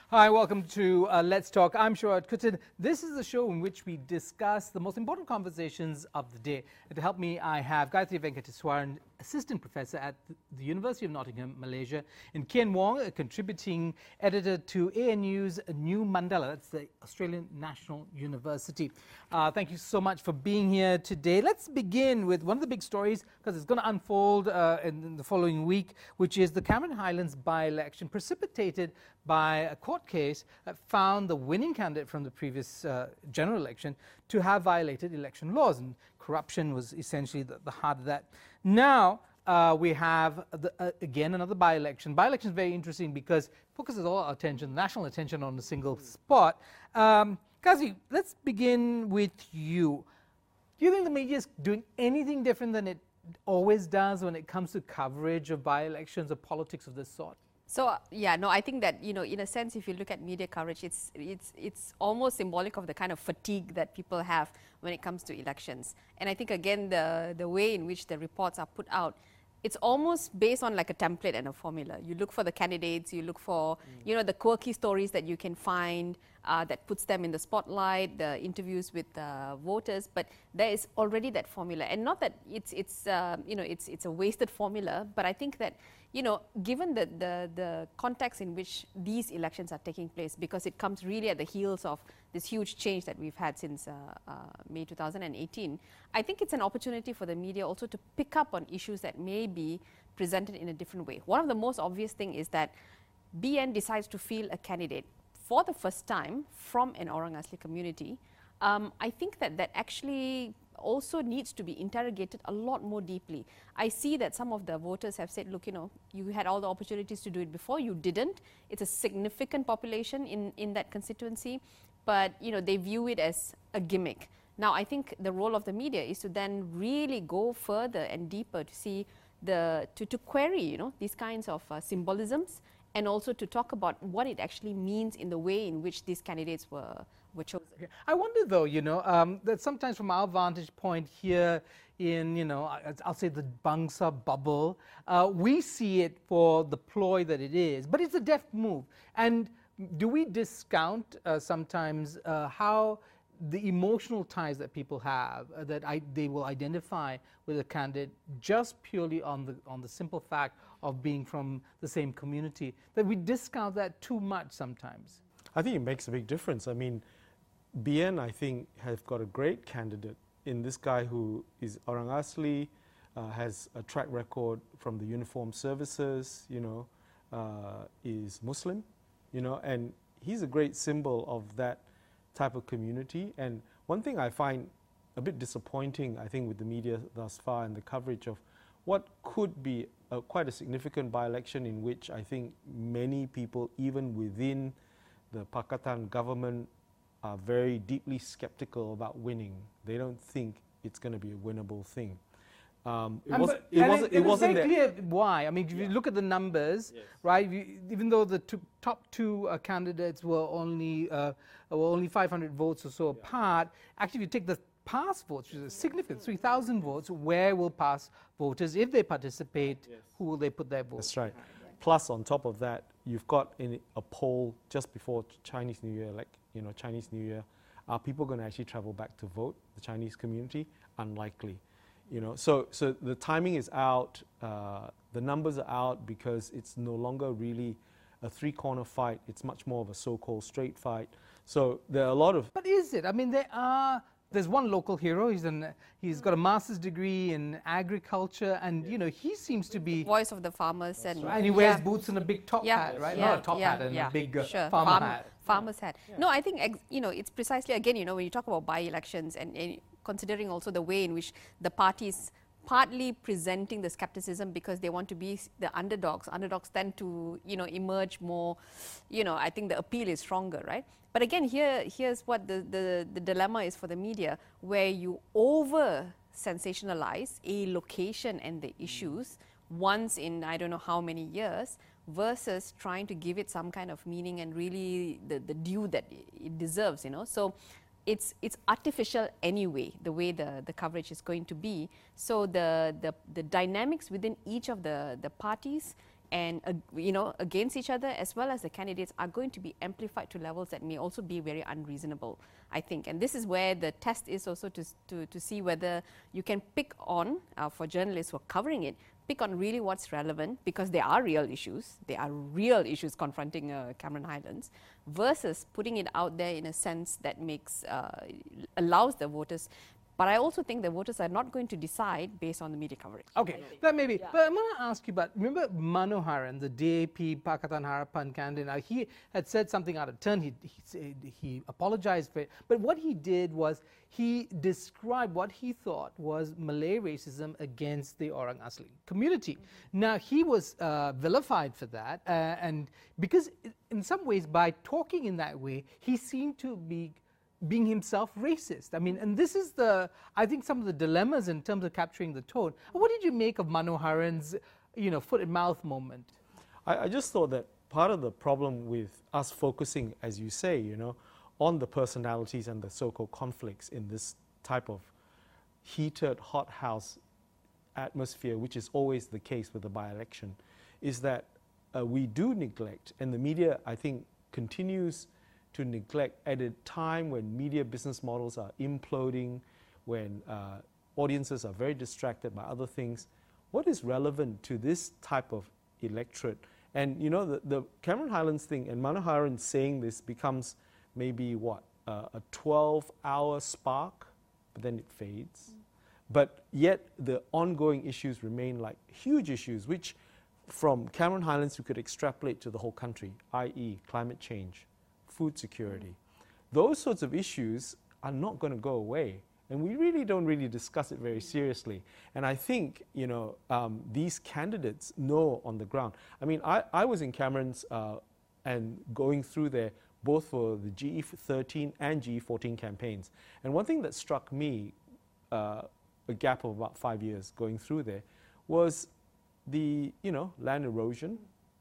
Hi, welcome to Let's Talk. I'm Sharad Kuttan. This is the show in which we discuss the most important conversations of the day. And to help me, I have Gayatri Venkateswaran, Assistant Professor at the University of Nottingham, Malaysia, and Kian Wong, a contributing editor to ANU's New Mandala, that's the Australian National University. Thank you so much for being here today. Let's begin with one of the big stories, because it's going to unfold in the following week, which is the Cameron Highlands by-election, precipitated by a court case that found the winning candidate from the previous general election to have violated election laws, and corruption was essentially the heart of that. Now we have again another by-election. By-election is very interesting because it focuses all our attention, national attention, on a single spot. Kazi, let's begin with you. Do you think the media is doing anything different than it always does when it comes to coverage of by-elections or politics of this sort? So yeah, no, I think that, you know, in a sense, if you look at media coverage, it's almost symbolic of the kind of fatigue that people have when it comes to elections. And I think, again, the way in which the reports are put out, it's almost based on like a template and a formula. You look for the candidates, you look for, you know, the quirky stories that you can find that puts them in the spotlight, the interviews with voters, but there is already that formula. And not that it's you know, it's a wasted formula, but I think that, you know, given the context in which these elections are taking place, because it comes really at the heels of this huge change that we've had since May 2018, I think it's an opportunity for the media also to pick up on issues that may be presented in a different way. One of the most obvious thing is that BN decides to field a candidate for the first time from an Orang Asli community. I think that actually also needs to be interrogated a lot more deeply. I see that some of the voters have said, look, you know, you had all the opportunities to do it before, you didn't. It's a significant population in that constituency, but, you know, they view it as a gimmick. Now, I think the role of the media is to then really go further and deeper to see to query, you know, these kinds of symbolisms, and also to talk about what it actually means in the way in which these candidates were chosen. Okay. I wonder, though, you know, that sometimes from our vantage point here in, you know, I'll say the Bangsa bubble, we see it for the ploy that it is, but it's a deft move. And do we discount sometimes how the emotional ties that people have, that they will identify with a candidate just purely on the simple fact of being from the same community, that we discount that too much sometimes? I think it makes a big difference. I mean, BN, I think, have got a great candidate in this guy who is Orang Asli, has a track record from the uniformed services, you know, is Muslim, you know, and he's a great symbol of that type of community. And one thing I find a bit disappointing, I think, with the media thus far and the coverage of what could be quite a significant by-election in which I think many people, even within the Pakatan government, are very deeply skeptical about winning. They don't think it's going to be a winnable thing. It wasn't very clear why. I mean, if you look at the numbers, right? Even though the top two candidates were only 500 votes or so apart, actually, if you take the pass votes, which is significant, 3,000 votes, where will pass voters, if they participate, who will they put their votes? That's right. Plus, on top of that, you've got in a poll just before Chinese New Year, like, you know, Chinese New Year, are people going to actually travel back to vote, the Chinese community? Unlikely. You know, so the timing is out, the numbers are out, because it's no longer really a three-corner fight. It's much more of a so-called straight fight. So there are a lot of... But is it? I mean, there's one local hero. He's got a master's degree in agriculture, and you know, he seems to be voice of the farmers, and he wears boots and a big top hat, right? Not a top hat and a big farmer hat. Farmer's hat. No, I think you know, it's precisely, again, you know, when you talk about by-elections and considering also the way in which the parties partly presenting the skepticism because they want to be the underdogs. Underdogs tend to, you know, emerge more, you know, I think the appeal is stronger, right? But again, here's what the dilemma is for the media, where you over sensationalize a location and the issues once in I don't know how many years, versus trying to give it some kind of meaning and really the due that it deserves, you know. So it's artificial anyway, the way the coverage is going to be. So the dynamics within each of the parties and you know, against each other, as well as the candidates, are going to be amplified to levels that may also be very unreasonable, I think. And this is where the test is also to see whether you can pick on, for journalists who are covering it, pick on really what's relevant, because there are real issues. There are real issues confronting Cameron Highlands, versus putting it out there in a sense that makes allows the voters. But I also think the voters are not going to decide based on the media coverage. Okay, that may be. Yeah. But I'm going to ask you about, remember Manoharan, the DAP Pakatan Harapan candidate? Now, he had said something out of turn. He apologized for it. But what he did was he described what he thought was Malay racism against the Orang Asli community. Now, he was vilified for that. And because in some ways, by talking in that way, he seemed to be being himself racist. I mean, and this is I think some of the dilemmas in terms of capturing the tone. What did you make of Manoharan's, foot and mouth moment? I just thought that part of the problem with us focusing, as you say, on the personalities and the so-called conflicts in this type of heated hothouse atmosphere, which is always the case with the by-election, is that we do neglect, and the media, I think, continues to neglect at a time when media business models are imploding, when audiences are very distracted by other things. What is relevant to this type of electorate? And the Cameron Highlands thing, and Manoharan saying this becomes maybe a 12-hour spark, but then it fades. But yet the ongoing issues remain like huge issues, which from Cameron Highlands we could extrapolate to the whole country, i.e. climate change, food security. Those sorts of issues are not going to go away, and we really don't discuss it very seriously. And I think these candidates know on the ground. I mean, I was in Cameron's and going through there both for the GE13 and GE14 campaigns. And one thing that struck me, a gap of about 5 years going through there, was the land erosion.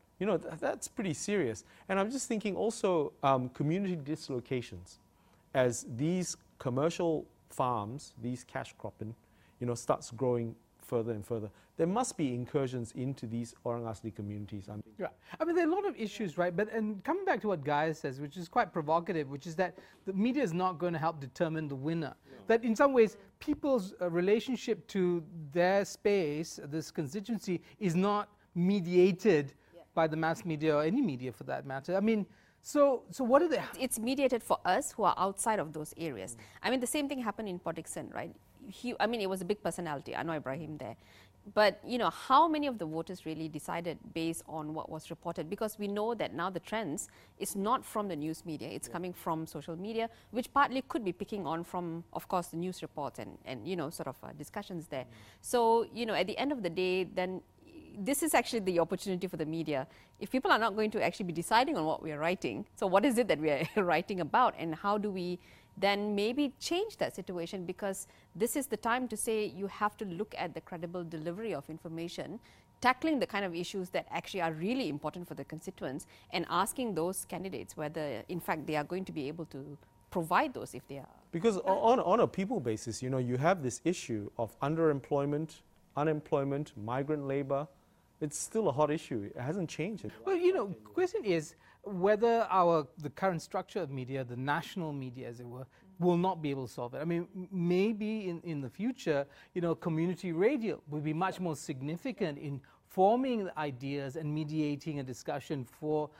That's pretty serious. And I'm just thinking also community dislocations. As these commercial farms, these cash cropping, starts growing further and further, there must be incursions into these Orang Asli communities. Yeah, I mean, there are a lot of issues, right? And coming back to what Guy says, which is quite provocative, which is that the media is not going to help determine the winner. No. That in some ways, people's relationship to their space, this constituency, is not mediated by the mass media or any media for that matter. I mean, so what are they? It's mediated for us who are outside of those areas. I mean, the same thing happened in Port Dickson, right? It was a big personality, Anwar Ibrahim there. But, how many of the voters really decided based on what was reported? Because we know that now the trends is not from the news media, it's coming from social media, which partly could be picking on from, of course, the news reports and sort of discussions there. So, at the end of the day, then this is actually the opportunity for the media. If people are not going to actually be deciding on what we are writing, so what is it that we are writing about, and how do we then maybe change that situation? Because this is the time to say you have to look at the credible delivery of information, tackling the kind of issues that actually are really important for the constituents, and asking those candidates whether in fact they are going to be able to provide those if they are. Because on a people basis, you have this issue of underemployment, unemployment, migrant labor. It's still a hot issue. It hasn't changed. Well, question is whether the current structure of media, the national media as it were, will not be able to solve it. I mean, maybe in the future, community radio will be much more significant in forming ideas and mediating a discussion for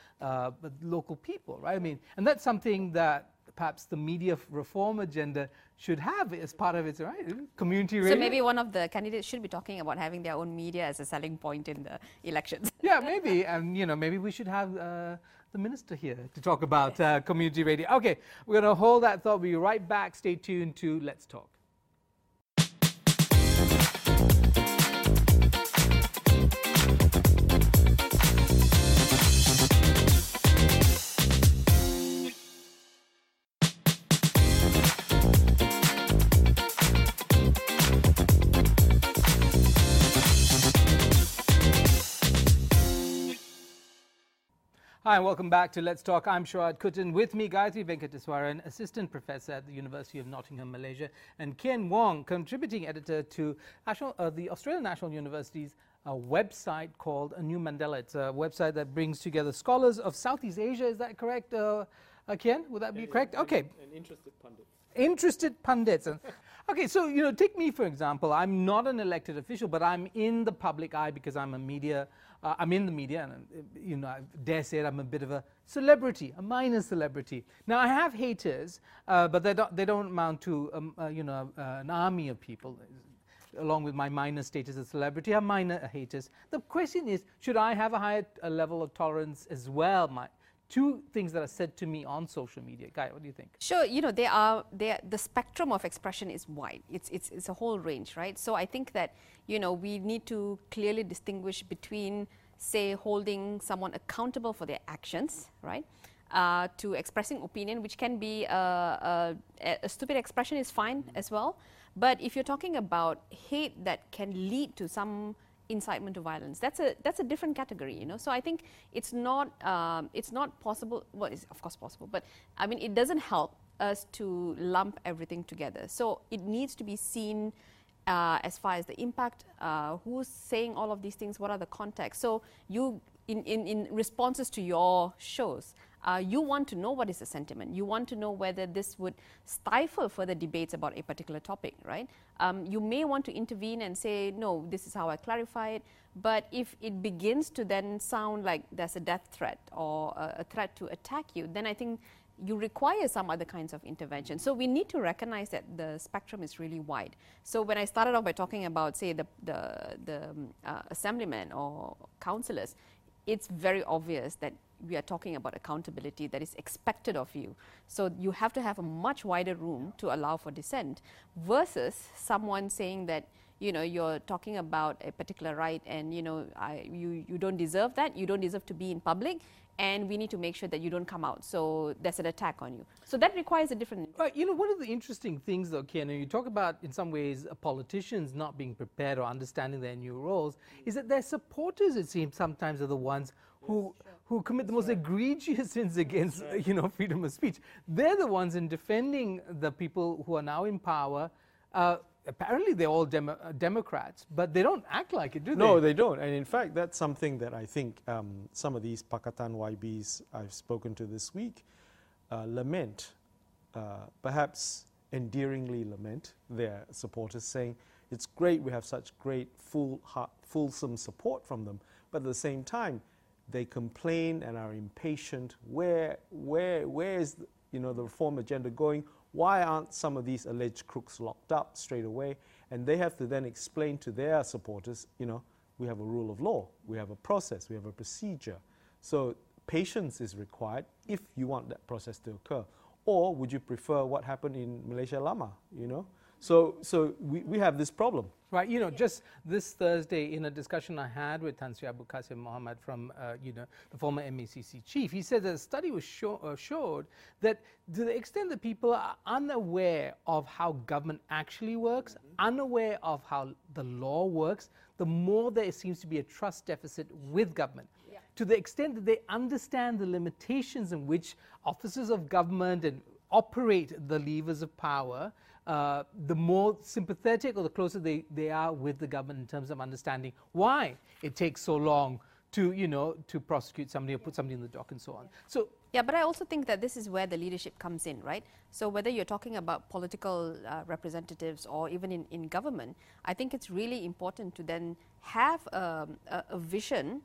local people, right? I mean, and that's something that perhaps the media reform agenda should have as part of its community radio. So maybe one of the candidates should be talking about having their own media as a selling point in the elections. Yeah, maybe. And, maybe we should have the minister here to talk about community radio. Okay, we're going to hold that thought. We'll be right back. Stay tuned to Let's Talk. Hi, and welcome back to Let's Talk. I'm Sharad Kuttan. With me, Gayatri Venkateswaran, Assistant Professor at the University of Nottingham, Malaysia, and Ken Wong, Contributing Editor to the Australian National University's website called A New Mandela. It's a website that brings together scholars of Southeast Asia. Is that correct, Ken? Would that be correct? Okay. And interested pundits. Interested pundits. Okay, so, take me, for example. I'm not an elected official, but I'm in the public eye because I'm I'm in the media, and I dare say it, I'm a bit of a celebrity, a minor celebrity. Now, I have haters, but they don't amount to an army of people. Along with my minor status as celebrity, I have minor haters. The question is, should I have a higher level of tolerance as well? Two things that are said to me on social media. Guy, what do you think? Sure, the spectrum of expression is wide. It's a whole range, right? So I think that, we need to clearly distinguish between, say, holding someone accountable for their actions, right? To expressing opinion, which can be a stupid expression is fine as well. But if you're talking about hate that can lead to some incitement to violence, that's a different category, So I think it's not possible. Well, it's of course possible, but I mean it doesn't help us to lump everything together. So it needs to be seen as far as the impact, who's saying all of these things, what are the contexts. So you in responses to your shows, you want to know what is the sentiment. You want to know whether this would stifle further debates about a particular topic, right? You may want to intervene and say, no, this is how I clarify it. But if it begins to then sound like there's a death threat or a threat to attack you, then I think you require some other kinds of intervention. So we need to recognize that the spectrum is really wide. So when I started off by talking about, say, the assemblymen or councillors, it's very obvious that we are talking about accountability that is expected of you. So you have to have a much wider room to allow for dissent versus someone saying that, you're talking about a particular right and, you don't deserve that, you don't deserve to be in public, and we need to make sure that you don't come out. So there's an attack on you. So that requires a different... Right, one of the interesting things, though, Ken, you talk about, in some ways, politicians not being prepared or understanding their new roles, is that their supporters, it seems, sometimes are the ones who commit the most egregious sins against, freedom of speech. They're the ones in defending the people who are now in power. Apparently, they're all Democrats, but they don't act like it, do they? No, they don't. And in fact, that's something that I think some of these Pakatan YBs I've spoken to this week lament, perhaps endearingly lament their supporters, saying, it's great we have such great fulsome support from them, but at the same time, they complain and are impatient. Where is the reform agenda going? Why aren't some of these alleged crooks locked up straight away? And they have to then explain to their supporters, we have a rule of law, we have a process, we have a procedure. So patience is required if you want that process to occur. Or would you prefer what happened in Malaysia Lama, So we have this problem. Right, just this Thursday in a discussion I had with Tan Sri Abu Qasim Mohamad from, the former MACC chief, he said that a study was showed that to the extent that people are unaware of how government actually works, unaware of how the law works, the more there seems to be a trust deficit with government. Yeah. To the extent that they understand the limitations in which officers of government and operate the levers of power, the more sympathetic or the closer they are with the government in terms of understanding why it takes so long to, to prosecute somebody or put somebody in the dock and so on. So yeah, but I also think that this is where the leadership comes in, right? So whether you're talking about political representatives or even in government, I think it's really important to then have a vision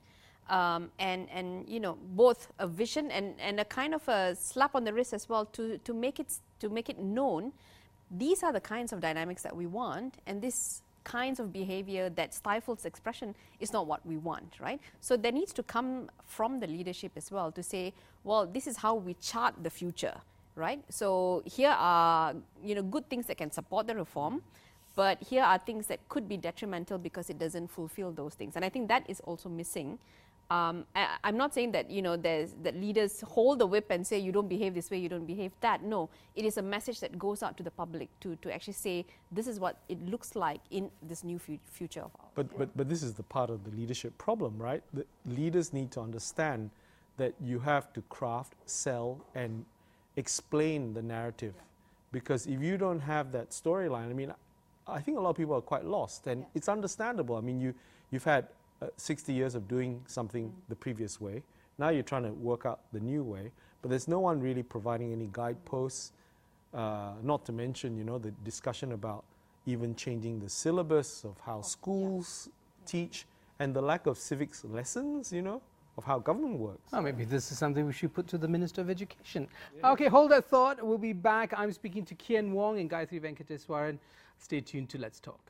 and both a vision and a kind of a slap on the wrist as well to make it known. These are the kinds of dynamics that we want, and this kinds of behavior that stifles expression is not what we want, right? So there needs to come from the leadership as well to say, well, this is how we chart the future, right? So here are, good things that can support the reform, but here are things that could be detrimental because it doesn't fulfill those things. And I think that is also missing. I'm not saying that that leaders hold the whip and say you don't behave this way, you don't behave that. No, it is a message that goes out to the public to actually say this is what it looks like in this new future of ours. But this is the part of the leadership problem, right? The leaders need to understand that you have to craft, sell, and explain the narrative. Because if you don't have that storyline, I mean, I think a lot of people are quite lost, and it's understandable. I mean, you've had 60 years of doing something the previous way. Now you're trying to work out the new way, but there's no one really providing any guideposts, not to mention, you know, the discussion about even changing the syllabus of how schools teach, and the lack of civics lessons, you know, of how government works. Oh, maybe this is something we should put to the Minister of Education. Okay, hold that thought. We'll be back. I'm speaking to Kian Wong and Gayatri Venkateswaran. Stay tuned to Let's Talk.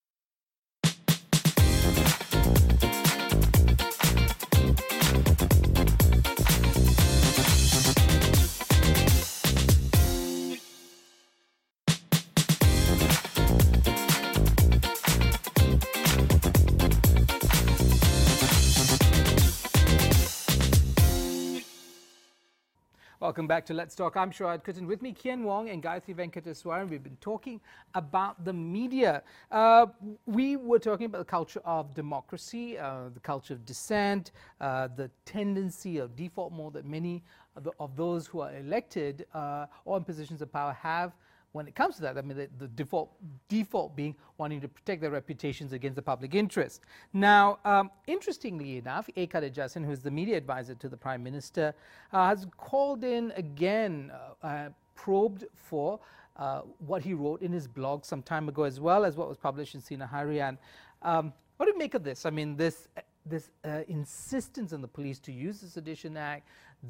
Welcome back to Let's Talk. I'm Sharad Kuttan. With me, Kian Wong and Gayatri Venkateswaran. We've been talking about the media. We were talking about the culture of democracy, the culture of dissent, the tendency of default mode that many of those who are elected or in positions of power have when it comes to that. I mean, the default being wanting to protect their reputations against the public interest. Now, interestingly enough, A. Kadijasin, who is the media advisor to the Prime Minister, has called in again, probed for what he wrote in his blog some time ago, as well as what was published in Sinar Harian. What do you make of this? I mean, this insistence on the police to use the Sedition Act,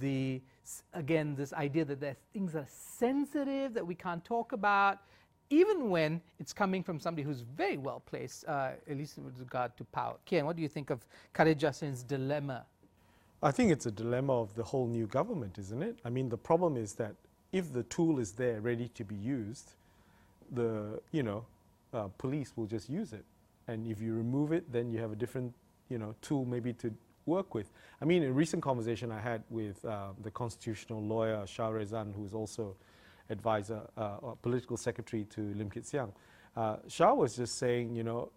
again, this idea that there's things that are sensitive that we can't talk about, even when it's coming from somebody who's very well placed, at least with regard to power. Kian, what do you think of Kadijasin's dilemma? I think it's a dilemma of the whole new government, isn't it? I mean, the problem is that if the tool is there ready to be used, the police will just use it. And if you remove it, then you have a different tool maybe to work with. I mean, in a recent conversation I had with the constitutional lawyer Shah Rezan, who is also advisor or political secretary to Lim Kit Siang, Shah was just saying,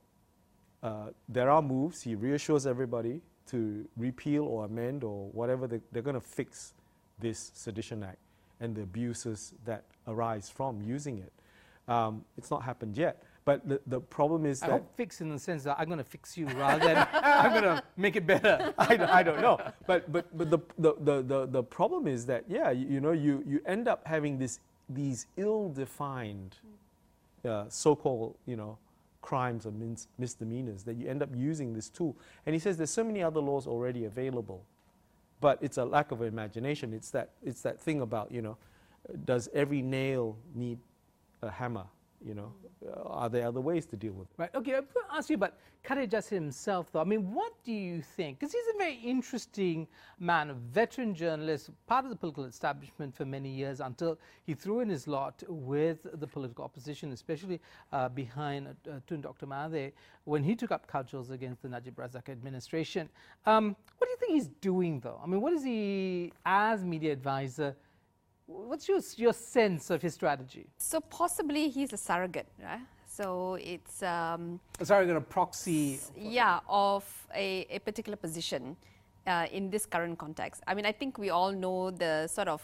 there are moves. He reassures everybody to repeal or amend or whatever. They're going to fix this Sedition Act and the abuses that arise from using it. It's not happened yet. But the problem is that... I hope fix in the sense that I'm going to fix you rather than I'm going to make it better. I don't know. But the problem is that, you end up having these ill-defined so-called, crimes or misdemeanors that you end up using this tool. And he says there's so many other laws already available, but it's a lack of imagination. It's that thing about, does every nail need a hammer? Are there other ways to deal with it? Right. Okay, I'm going to ask you about Kadijasin himself, though. I mean, what do you think? Because he's a very interesting man, a veteran journalist, part of the political establishment for many years until he threw in his lot with the political opposition, especially behind Tun Dr. Mahathir, when he took up cudgels against the Najib Razak administration. What do you think he's doing, though? I mean, what is he, as media advisor, what's your sense of his strategy? So possibly he's a surrogate, right? So it's a surrogate, a proxy. Of a particular position in this current context. I mean, I think we all know the sort of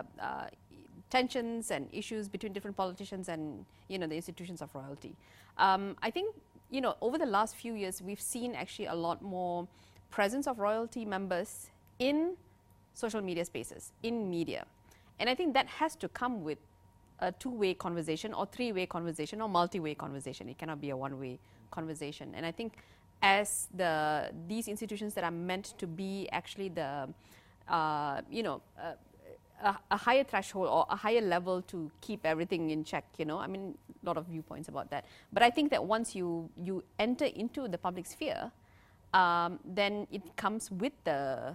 tensions and issues between different politicians and the institutions of royalty. I think over the last few years we've seen actually a lot more presence of royalty members in social media spaces, in media. And I think that has to come with a two-way conversation or three-way conversation or multi-way conversation. It cannot be a one-way conversation. And I think as these institutions that are meant to be actually the, a higher threshold or a higher level to keep everything in check, I mean, a lot of viewpoints about that. But I think that once you enter into the public sphere, then it comes with the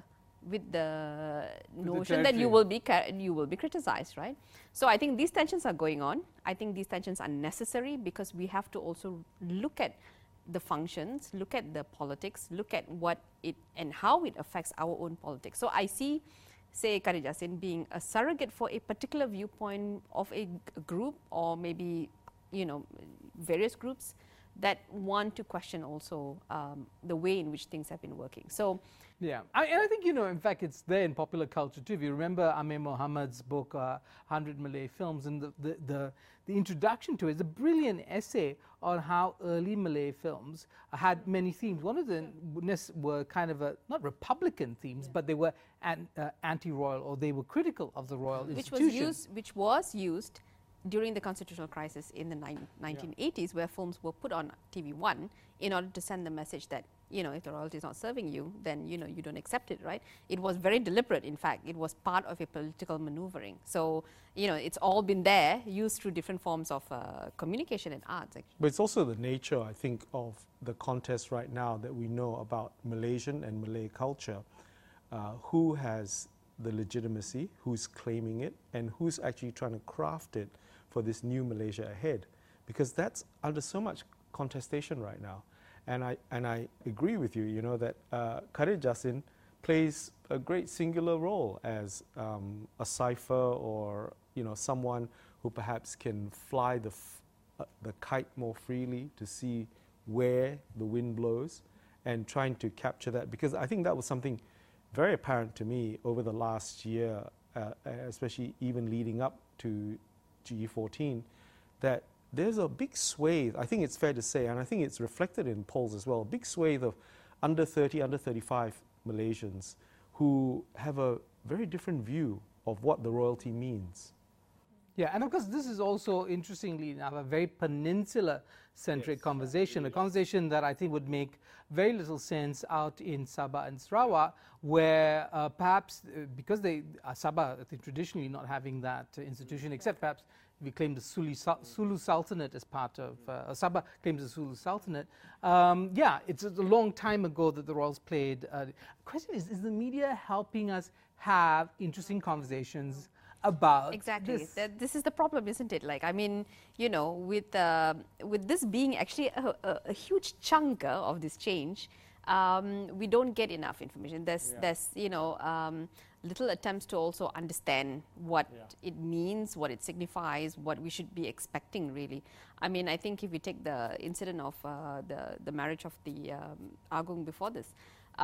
notion that you will be criticized, right? So I think these tensions are going on. I think these tensions are necessary because we have to also look at the functions, look at the politics, look at what it and how it affects our own politics. So I see, say, Kadijasin being a surrogate for a particular viewpoint of a group or maybe, various groups that want to question also the way in which things have been working. So, yeah, and I think, in fact, it's there in popular culture too. If you remember Amir Mohammad's book, 100 Malay Films, and the introduction to it is a brilliant essay on how early Malay films had many themes. One of them were kind of not Republican themes, but they were anti-royal, or they were critical of the royal institution. Which was used during the constitutional crisis in the 1980s, where films were put on TV1 in order to send the message that, if the royalty is not serving you, then, you don't accept it, right? It was very deliberate, in fact. It was part of a political maneuvering. So, it's all been there, used through different forms of communication and arts, actually. But it's also the nature, I think, of the contest right now that we know about Malaysian and Malay culture. Who has the legitimacy, who's claiming it, and who's actually trying to craft it for this new Malaysia ahead, because that's under so much contestation right now. And I agree with you, that Khairil Jassin plays a great singular role as a cipher, or someone who perhaps can fly the kite more freely to see where the wind blows, and trying to capture that, because I think that was something very apparent to me over the last year, especially even leading up to G14, that there's a big swathe, I think it's fair to say, and I think it's reflected in polls as well, a big swathe of under 30, under 35 Malaysians who have a very different view of what the royalty means. Yeah, and of course this is also, interestingly enough, a very peninsula-centric conversation, a conversation that I think would make very little sense out in Sabah and Sarawak, where perhaps because Sabah, I think, traditionally not having that institution, except perhaps we claim the Sulu Sultanate as part of, Sabah claims the Sulu Sultanate. Yeah, it's a long time ago that the royals played. The question is the media helping us have interesting conversations about exactly this is the problem, isn't it? Like, I mean, with this being actually a huge chunk of this change, we don't get enough information. There's little attempts to also understand what it means, what it signifies, what we should be expecting, really. I mean, I think if we take the incident of the marriage of the Agung before this,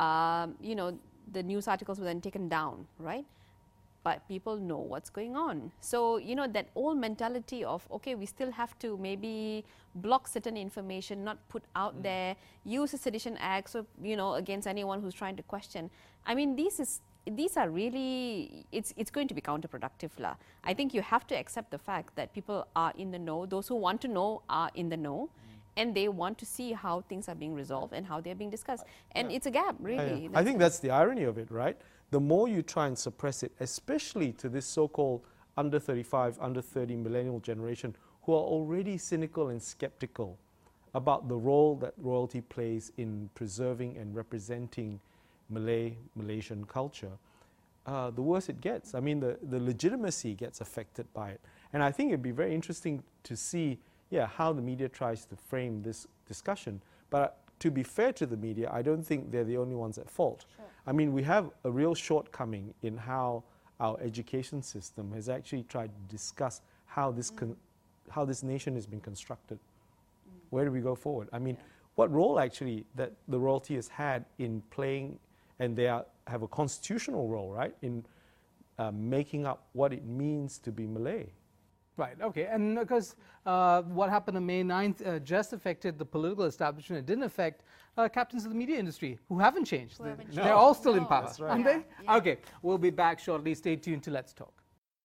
the news articles were then taken down, right? But people know what's going on. So, that old mentality of, okay, we still have to maybe block certain information, not put out there, use the Sedition Act, so, against anyone who's trying to question. I mean, these are really, it's going to be counterproductive. I think you have to accept the fact that people are in the know. Those who want to know are in the know. And they want to see how things are being resolved and how they're being discussed. And it's a gap, really. I think that's the irony of it, right? The more you try and suppress it, especially to this so-called under 35, under 30 millennial generation, who are already cynical and skeptical about the role that royalty plays in preserving and representing Malaysian culture, the worse it gets. I mean, the legitimacy gets affected by it. And I think it'd be very interesting to see how the media tries to frame this discussion. But to be fair to the media, I don't think they're the only ones at fault. Sure. I mean, we have a real shortcoming in how our education system has actually tried to discuss how this how this nation has been constructed. Where do we go forward? I mean, what role actually that the royalty has had in playing, and they have a constitutional role, right, in making up what it means to be Malay. Right, okay, and because what happened on May 9th just affected the political establishment, it didn't affect captains of the media industry, who haven't changed. They're all still in power, right. aren't they? Yeah. Okay, we'll be back shortly. Stay tuned to Let's Talk.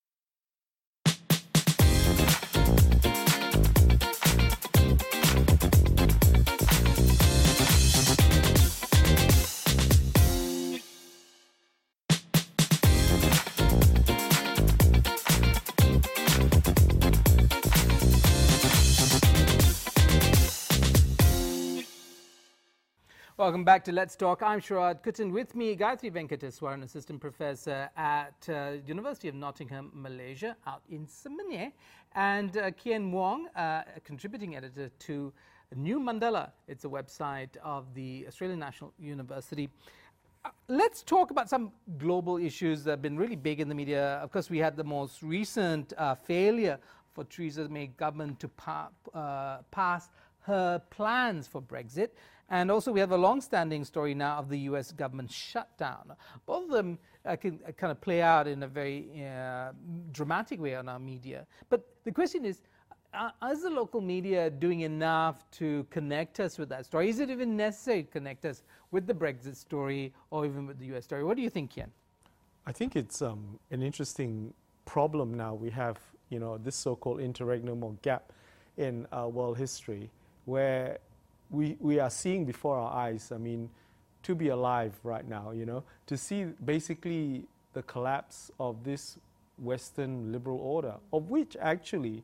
Welcome back to Let's Talk. I'm Sharad Kuttan. With me, Gayatri Venkateswaran, Assistant Professor at University of Nottingham, Malaysia, out in Semenyih, and Kian Wong, contributing editor to New Mandala. It's a website of the Australian National University. Let's talk about some global issues that have been really big in the media. Of course, we had the most recent failure for Theresa May government to pass her plans for Brexit. And also we have a long-standing story now of the US government shutdown. Both of them can kind of play out in a very dramatic way on our media. But the question is the local media doing enough to connect us with that story? Is it even necessary to connect us with the Brexit story or even with the US story? What do you think, Kian? I think it's an interesting problem now. We have, this so-called interregnum or gap in world history where we are seeing before our eyes, to be alive right now, to see basically the collapse of this Western liberal order, of which actually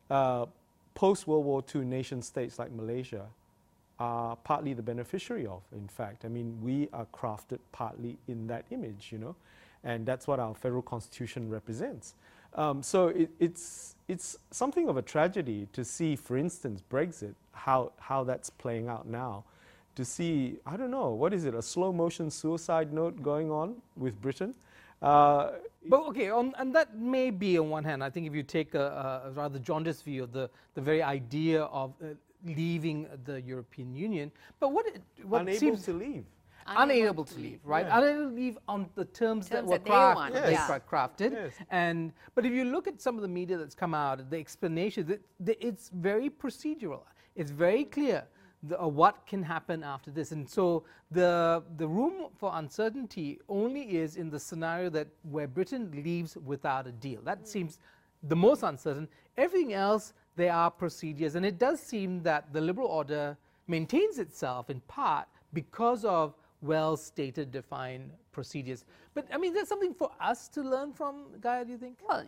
post-World War II nation states like Malaysia are partly the beneficiary of, in fact. We are crafted partly in that image, and that's what our federal constitution represents. So it's something of a tragedy to see, for instance, Brexit, how that's playing out now. To see, I don't know, what is it, a slow motion suicide note going on with Britain? But okay, and that may be on one hand. I think if you take a rather jaundiced view of the very idea of leaving the European Union, but what unable seems to leave. Unable to leave, right? Yeah. Unable to leave on the terms that were that they want. crafted. Yes. But if you look at some of the media that's come out, the explanation, it's very procedural. It's very clear what can happen after this. And so the room for uncertainty only is in the scenario where Britain leaves without a deal. That seems the most uncertain. Everything else, there are procedures. And it does seem that the liberal order maintains itself in part because of well-stated, defined procedures. But, that's something for us to learn from, Gaia, do you think? Well,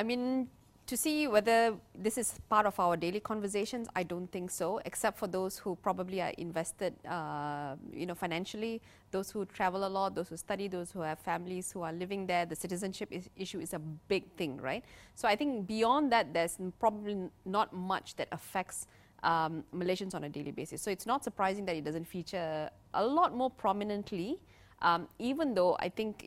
to see whether this is part of our daily conversations, I don't think so, except for those who probably are invested, financially, those who travel a lot, those who study, those who have families who are living there. The citizenship issue is a big thing, right? So I think beyond that, there's probably not much that affects Malaysians on a daily basis. So it's not surprising that it doesn't feature a lot more prominently, even though I think,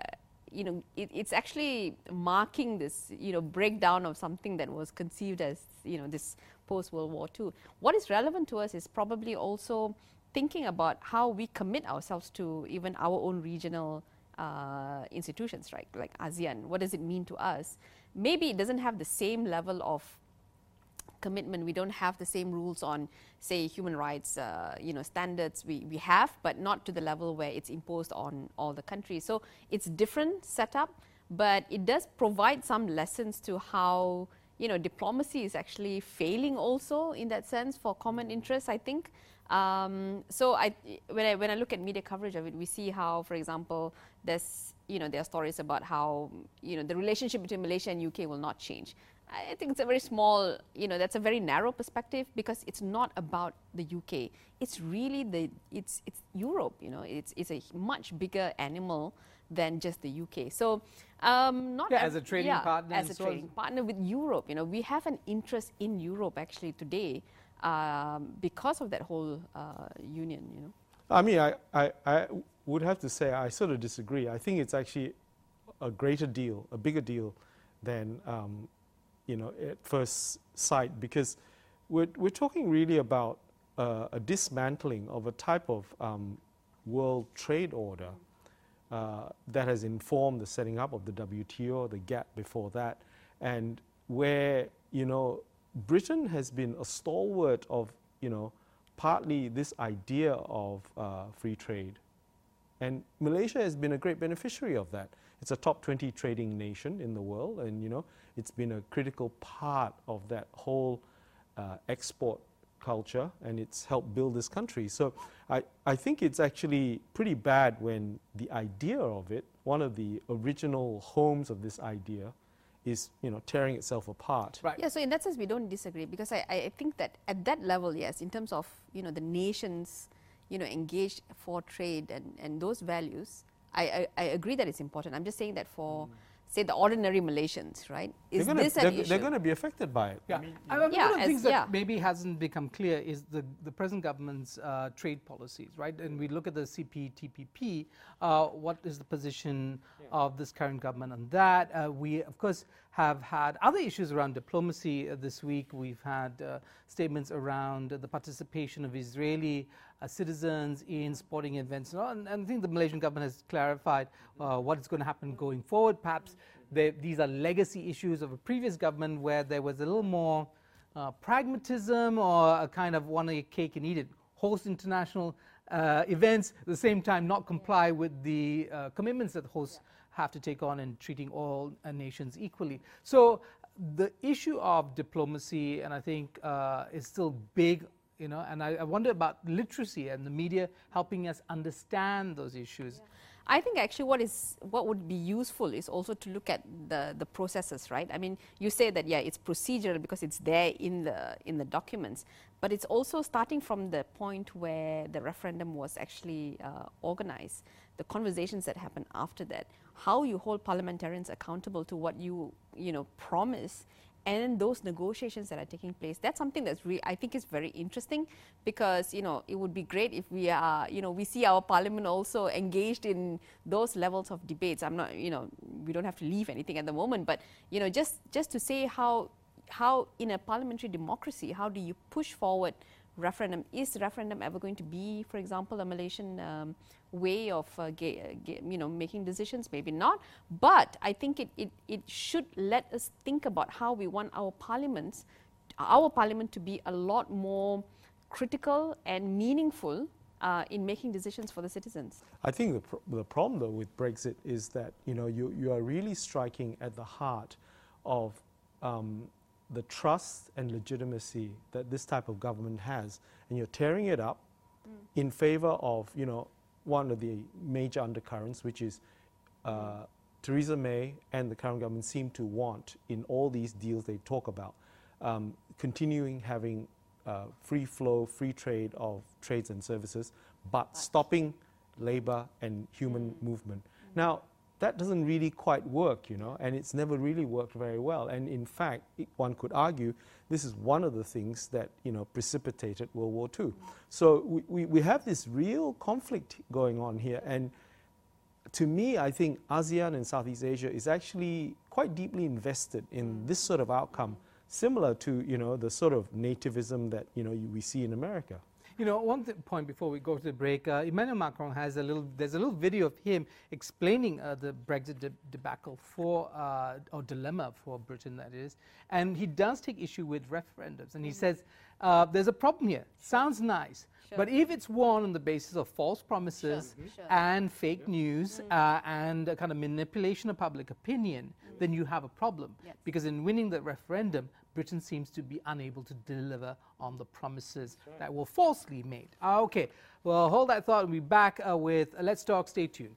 it's actually marking this, breakdown of something that was conceived as, this post-World War II. What is relevant to us is probably also thinking about how we commit ourselves to even our own regional institutions, right? Like ASEAN. What does it mean to us? Maybe it doesn't have the same level of commitment. We don't have the same rules on, say, human rights, standards we have, but not to the level where it's imposed on all the countries. So it's different setup, but it does provide some lessons to how, diplomacy is actually failing also in that sense for common interests, I think. So when I look at media coverage of it, we see how, for example, there are stories about how, the relationship between Malaysia and UK will not change. I think it's a very small, that's a very narrow perspective, because it's not about the UK. It's really it's Europe, it's a much bigger animal than just the UK. So as a trading partner. As a trading partner with Europe, we have an interest in Europe actually today because of that whole union, I would have to say I sort of disagree. I think it's actually a greater deal, a bigger deal than at first sight, because we're talking really about a dismantling of a type of world trade order that has informed the setting up of the WTO, the GATT before that, and where Britain has been a stalwart of partly this idea of free trade, and Malaysia has been a great beneficiary of that. It's a top 20 trading nation in the world, and it's been a critical part of that whole export culture, and it's helped build this country. So I think it's actually pretty bad when the idea of it, one of the original homes of this idea, is tearing itself apart. Right. Yeah, so in that sense we don't disagree, because I think that at that level, yes, in terms of the nations engaged for trade and those values, I agree that it's important. I'm just saying that for say the ordinary Malaysians, right? Is this an issue? They're going to be affected by it. Yeah. One of the things that maybe hasn't become clear is the present government's trade policies, right? And we look at the CPTPP, what is the position of this current government on that? We, of course, have had other issues around diplomacy. This week we've had statements around the participation of Israeli citizens in sporting events. And I think the Malaysian government has clarified what is going to happen going forward. Perhaps these are legacy issues of a previous government where there was a little more pragmatism, or a kind of want a cake and eat it, host international events, at the same time not comply with the commitments that hosts have to take on in treating all nations equally. So the issue of diplomacy, and I think is still big, you know, and I wonder about literacy and the media helping us understand those issues. Yeah. I think actually what would be useful is also to look at the processes, right? I mean, you say that, yeah, it's procedural because it's there in the documents, but it's also starting from the point where the referendum was actually organized, the conversations that happen after that, how you hold parliamentarians accountable to what you promise, and those negotiations that are taking place. That's something that's I think is very interesting, because it would be great if we are we see our parliament also engaged in those levels of debates. I'm not we don't have to leave anything at the moment, but just to say how in a parliamentary democracy, how do you push forward referendum? Is the referendum ever going to be, for example, a Malaysian way of making decisions? Maybe not, but I think it should let us think about how we want our parliament to be a lot more critical and meaningful in making decisions for the citizens. I think the problem though with Brexit is that you are really striking at the heart of the trust and legitimacy that this type of government has, and you're tearing it up in favor of one of the major undercurrents, which is Theresa May and the current government seem to want in all these deals they talk about, continuing having free flow, free trade of trades and services, but stopping labor and human movement. Now, that doesn't really quite work, and it's never really worked very well. And in fact, one could argue this is one of the things that, precipitated World War II. So we have this real conflict going on here. And to me, I think ASEAN and Southeast Asia is actually quite deeply invested in this sort of outcome, similar to, the sort of nativism that, we see in America. One point before we go to the break, Emmanuel Macron has there's a little video of him explaining the Brexit debacle or dilemma for Britain, that is, and he does take issue with referendums, and he says there's a problem here. Sounds nice, but if it's won on the basis of false promises and fake news and a kind of manipulation of public opinion, then you have a problem, because in winning the referendum, Britain seems to be unable to deliver on the promises that were falsely made. Okay, well, hold that thought. We'll be back with Let's Talk. Stay tuned.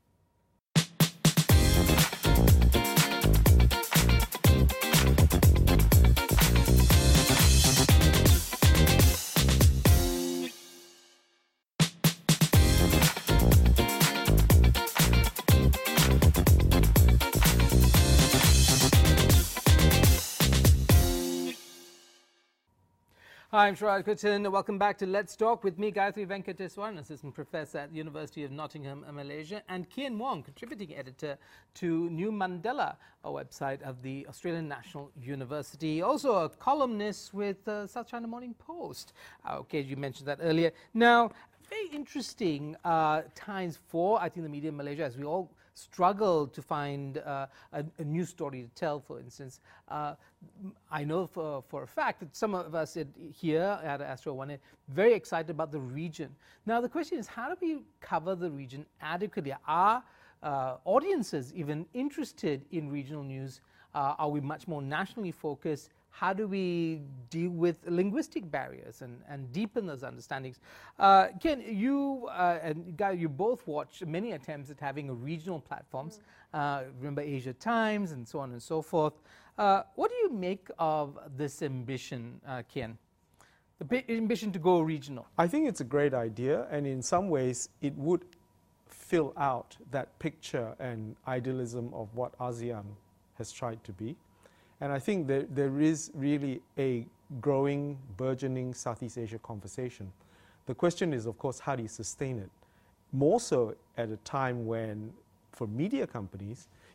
Hi, I'm Sharad Kuttan. Welcome back to Let's Talk with me, Gayatri Venkateswaran, Assistant Professor at the University of Nottingham, Malaysia, and Kian Wong, Contributing Editor to New Mandela, a website of the Australian National University. Also a columnist with South China Morning Post. Okay, you mentioned that earlier. Now, very interesting times for, I think, the media in Malaysia, as we all struggle to find a new story to tell, for instance. I know for a fact that some of us here at Astro One are very excited about the region. Now the question is, how do we cover the region adequately? Are audiences even interested in regional news? Are we much more nationally focused? How do we deal with linguistic barriers and deepen those understandings? Ken, you and Guy, you both watched many attempts at having a regional platforms. Remember Asia Times and so on and so forth. What do you make of this ambition, Ken? The ambition to go regional? I think it's a great idea, and in some ways it would fill out that picture and idealism of what ASEAN has tried to be. And I think there is really a growing, burgeoning Southeast Asia conversation. The question is, of course, how do you sustain it? More so at a time when, for media companies,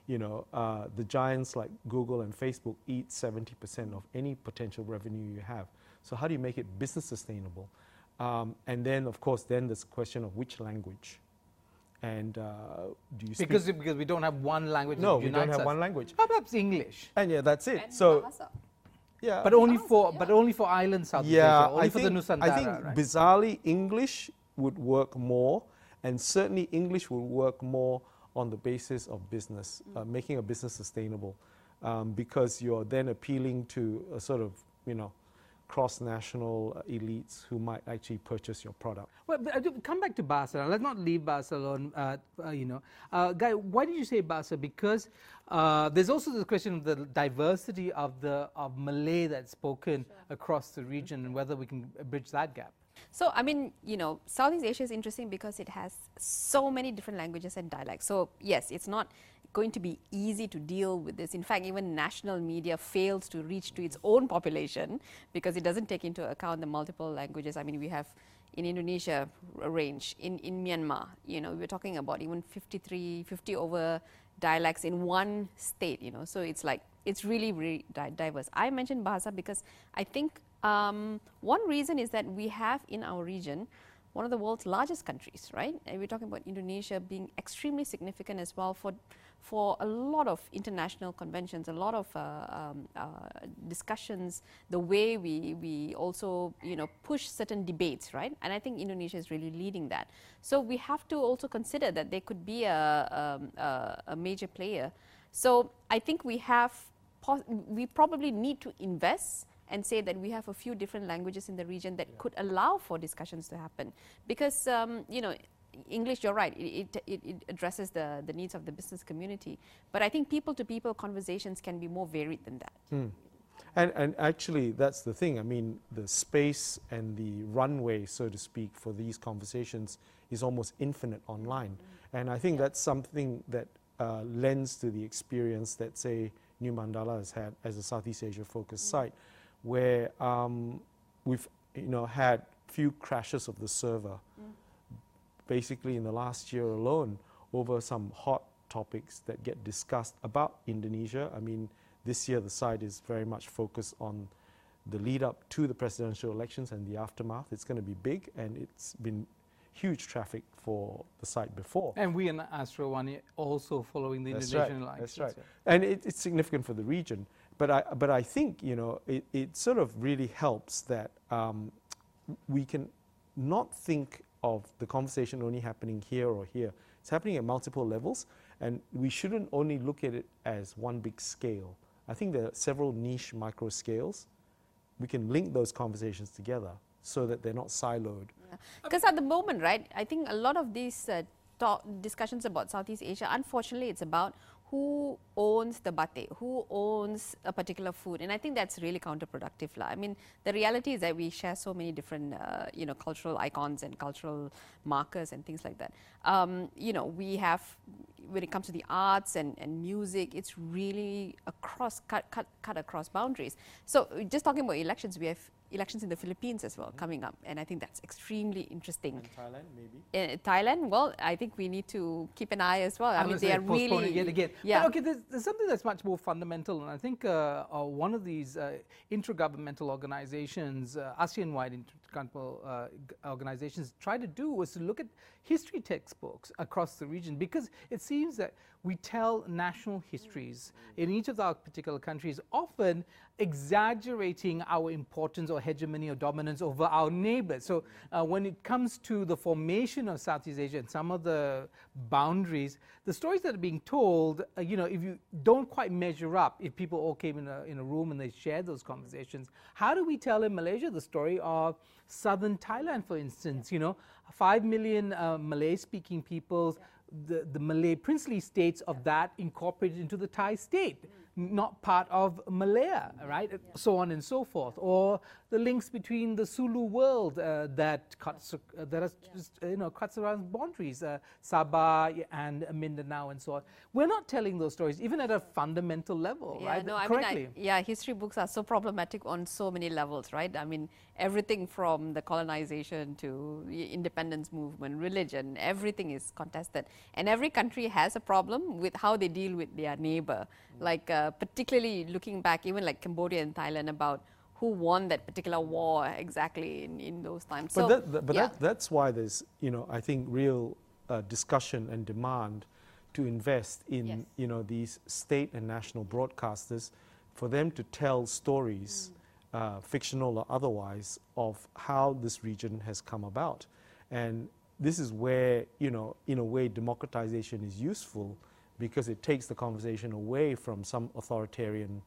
the giants like Google and Facebook eat 70% of any potential revenue you have. So how do you make it business sustainable? And then, of course, then there's a question of which language. And do you speak? Because we don't have one language. No, that we don't unites have us. one language. Perhaps English. And yeah, that's it. And So Bahasa. yeah, But only for island Southeast Asia. Only for the Nusantara. I think right? bizarrely English would work more, and certainly English would work more on the basis of business, making a business sustainable, because you're then appealing to a sort of, cross-national elites who might actually purchase your product. Well, but come back to Bahasa. Let's not leave Bahasa alone. Guy, why did you say Bahasa? Because there's also the question of the diversity of Malay that's spoken across the region, and whether we can bridge that gap. So, I mean, Southeast Asia is interesting because it has so many different languages and dialects. So, yes, it's not going to be easy to deal with this. In fact, even national media fails to reach to its own population because it doesn't take into account the multiple languages. I mean, we have in Indonesia a range, in Myanmar, we're talking about even 50 over dialects in one state, so it's like, it's really, really diverse. I mentioned Bahasa because I think one reason is that we have in our region one of the world's largest countries, right? And we're talking about Indonesia being extremely significant as well for a lot of international conventions, a lot of discussions, the way we also push certain debates, right? And I think Indonesia is really leading that. So we have to also consider that they could be a major player. So I think we probably need to invest and say that we have a few different languages in the region that could allow for discussions to happen. Because, English, you're right, it addresses the needs of the business community. But I think people-to-people conversations can be more varied than that. And actually, that's the thing. I mean, the space and the runway, so to speak, for these conversations is almost infinite online. And I think that's something that lends to the experience that, say, New Mandala has had as a Southeast Asia-focused site, where we've had few crashes of the server, basically in the last year alone, over some hot topics that get discussed about Indonesia. I mean, this year the site is very much focused on the lead up to the presidential elections and the aftermath. It's going to be big, and it's been huge traffic for the site before. And we in Astro One also following the Indonesian elections. That's right. And it's significant for the region. But I think, it sort of really helps that we can not think of the conversation only happening here or here. It's happening at multiple levels, and we shouldn't only look at it as one big scale. I think there are several niche micro scales. We can link those conversations together so that they're not siloed. Because at the moment, right, I think a lot of these discussions about Southeast Asia, unfortunately, it's about who owns the batik, who owns a particular food, and I think that's really counterproductive. I mean, the reality is that we share so many different, cultural icons and cultural markers and things like that. We have, when it comes to the arts and music, it's really cut across boundaries. So just talking about elections, we have elections in the Philippines as well coming up, and I think that's extremely interesting. And Thailand, maybe? Thailand, well, I think we need to keep an eye as well. I mean, they are really yet again. Yeah. But okay, there's something that's much more fundamental, and I think one of these intergovernmental organizations, ASEAN-wide intergovernmental organizations, try to do was to look at history textbooks across the region, because it seems that we tell national histories in each of our particular countries, often exaggerating our importance or hegemony or dominance over our neighbors. So when it comes to the formation of Southeast Asia and some of the boundaries, the stories that are being told, if you don't quite measure up, if people all came in a room and they shared those conversations, how do we tell in Malaysia the story of southern Thailand, for instance? 5 million Malay-speaking peoples, the Malay princely states of that incorporated into the Thai state. not part of Malaya, right? So on and so forth. Or the links between the Sulu world that cuts around boundaries, Sabah and Mindanao and so on. We're not telling those stories, even at a fundamental level, right? No, Correctly. history books are so problematic on so many levels, right? I mean, everything from the colonization to the independence movement, religion, everything is contested. And every country has a problem with how they deal with their neighbor. Like, particularly looking back, even like Cambodia and Thailand, about who won that particular war exactly in those times. That's why there's, I think real discussion and demand to invest in, these state and national broadcasters, for them to tell stories, fictional or otherwise, of how this region has come about. And this is where, in a way, democratization is useful, because it takes the conversation away from some authoritarian,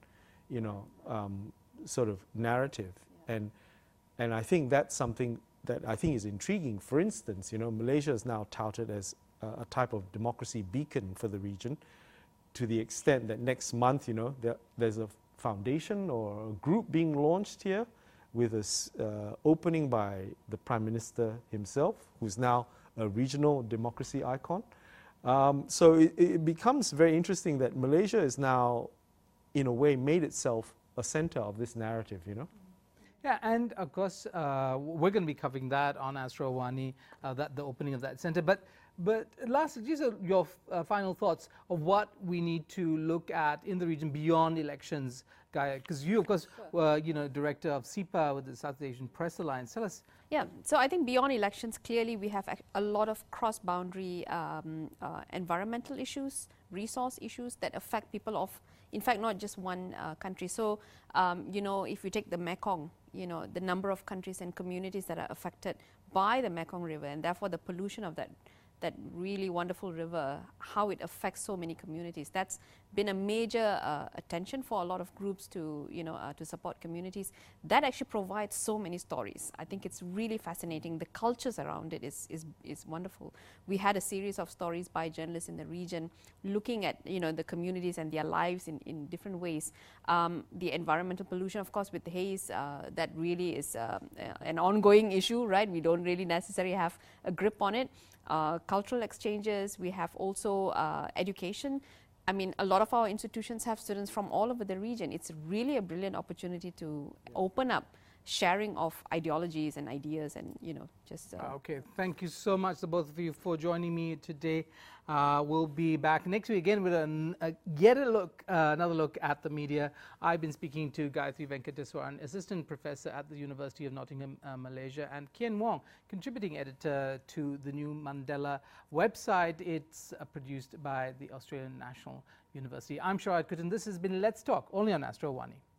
sort of narrative. And I think that's something that I think is intriguing. For instance, Malaysia is now touted as a type of democracy beacon for the region, to the extent that next month, there's a foundation or a group being launched here with a opening by the Prime Minister himself, who's now a regional democracy icon. So it becomes very interesting that Malaysia is now, in a way, made itself a center of this narrative, Yeah, and of course, we're going to be covering that on Astro Awani, the opening of that center. But lastly, these are your final thoughts of what we need to look at in the region beyond elections, Gaia, because you, of course, were director of SIPA with the South Asian Press Alliance. Tell us. Yeah, so I think beyond elections, clearly we have a lot of cross-boundary environmental issues, resource issues that affect people of, in fact, not just one country. So, if you take the Mekong, the number of countries and communities that are affected by the Mekong River, and therefore the pollution of that really wonderful river, how it affects so many communities. That's been a major attention for a lot of groups to, to support communities. That actually provides so many stories. I think it's really fascinating. The cultures around it is wonderful. We had a series of stories by journalists in the region looking at, the communities and their lives in different ways. The environmental pollution, of course, with the haze, that really is an ongoing issue, right? We don't really necessarily have a grip on it. Cultural exchanges, we have also education. I mean, a lot of our institutions have students from all over the region. It's really a brilliant opportunity to open up sharing of ideologies and ideas, and just okay, thank you so much, the both of you, for joining me today. We'll be back next week again with another look at the media. I've been speaking to Gayatri Venkateswaran, assistant professor at the University of Nottingham, Malaysia, and Kian Wong, contributing editor to the New Mandela website. It's produced by the Australian National University. I'm Sharad Kuttan. This has been Let's Talk, only on Astro Awani.